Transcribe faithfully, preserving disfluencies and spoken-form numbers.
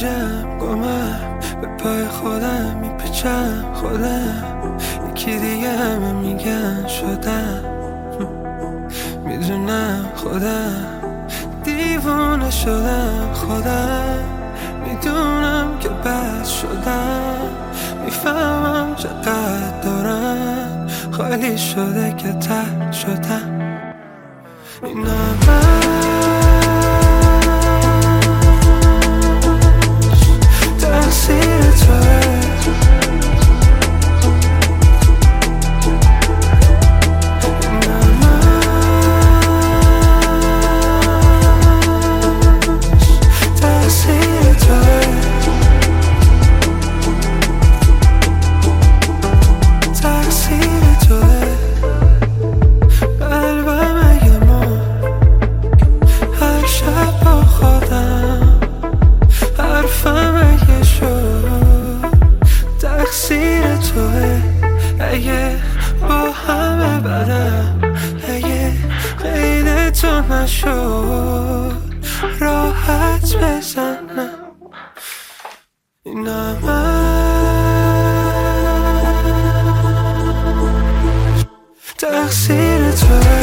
گیجم گمم به پای خودم میپیچم خودم یکی دیگه همه میگن شدم میدونم خودم دیوونه شدم خودم میدونم که بد شدم میفهمم چقدر دارم خالی شده که تر شدم این همش تقصیر توه تقصیر توه اگه با همه بدم اگه غیر تو نشد راحت بزنم این همش تقصیر توه